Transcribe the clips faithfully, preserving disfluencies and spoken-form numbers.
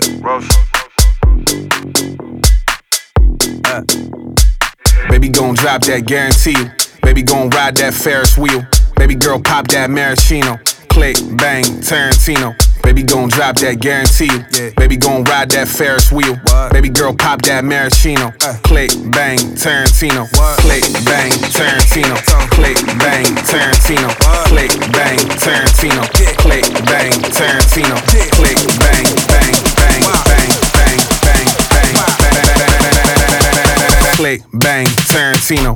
Roach. Uh. Baby gon' drop that, guarantee you. Baby gon' ride that Ferris wheel. Baby girl pop that maraschino. Click, bang, Tarantino. Baby gon' drop that, guarantee you. Yeah. Baby gon' ride that Ferris wheel. What? Baby girl pop that maraschino. Uh. Click, bang, Tarantino. What? Click, bang, Tarantino. Click, bang, Tarantino. What? Click, bang, Tarantino. Yeah. Click, bang, Tarantino. Yeah. Click, bang, bang, bang, wow. bang, bang, bang, bang, wow. bang, bang, bang, bang, bang, bang, click, bang, Tarantino.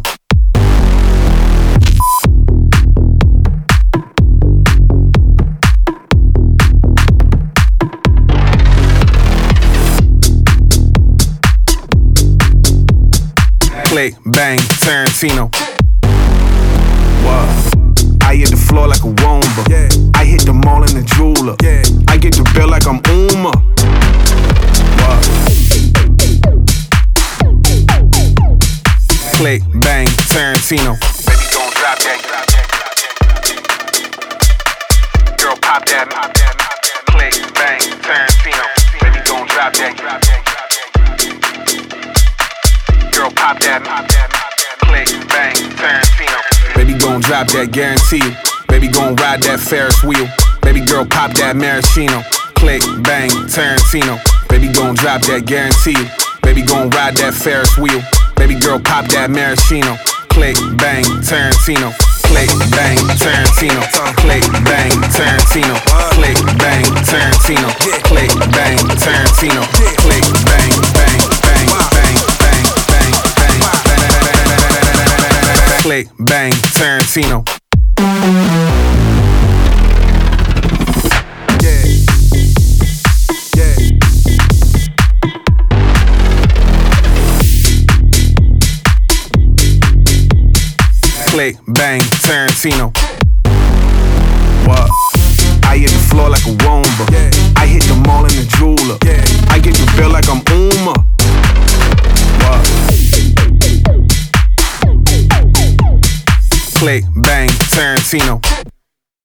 Click, bang, Tarantino. What? I hit the floor like a Womba. Yeah. I hit the mall in the jeweler. Yeah. I get the bill like I'm Uma. What? Click, bang, Tarantino. Baby gon' drop that. Girl pop that. Click, bang, Tarantino. Baby gon' drop that. Girl, pop that, click, bang, Tarantino. Baby gon' drop that, guarantee you. Baby gon' ride that Ferris wheel. Baby girl, pop that maraschino. Click, bang, Tarantino. Baby gon' drop that, guarantee you. Baby gon' ride that Ferris wheel. Baby girl, pop that maraschino. Click, bang, Tarantino. Click, bang, Tarantino. Click, bang, Tarantino. Click, bang, Tarantino. Click, bang, Tarantino. Click, bang, bang, bang, bang. Click, bang, Tarantino. Yeah. Yeah. Click, bang, Tarantino. What? I hit the floor like a Womba. Yeah. I hit the mall in the jeweler. Yeah. I get the bill like I'm Uma. What? Click, bang, Tarantino.